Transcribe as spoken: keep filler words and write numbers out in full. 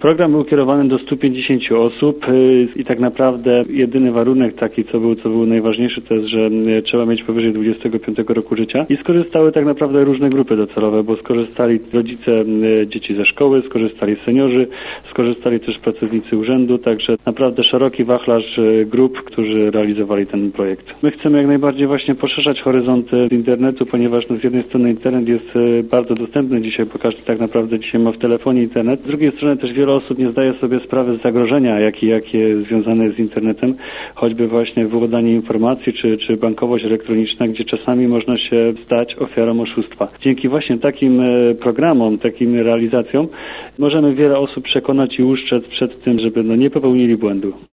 Program był kierowany do stu pięćdziesięciu osób i tak naprawdę jedyny warunek taki, co był, co był najważniejszy, to jest, że trzeba mieć powyżej dwudziestego piątego roku życia i skorzystały tak naprawdę różne grupy docelowe, bo skorzystali rodzice dzieci ze szkoły, skorzystali seniorzy, skorzystali też pracownicy urzędu, także naprawdę szeroki wachlarz grup, którzy realizowali ten projekt. My chcemy jak najbardziej właśnie poszerzać horyzonty internetu, ponieważ no, z jednej strony internet jest bardzo dostępny dzisiaj, bo każdy tak naprawdę dzisiaj ma w telefonie internet. Z drugiej strony też wiele osób nie zdaje sobie sprawy z zagrożenia, jakie, jakie związane jest z internetem, choćby właśnie wyłodanie informacji, czy, czy bankowość elektroniczna, gdzie czasami można się stać ofiarą oszustwa. Dzięki właśnie takim programom, takim realizacjom możemy wiele osób przekonać i uszczec przed tym, żeby no, nie popełnili błędu.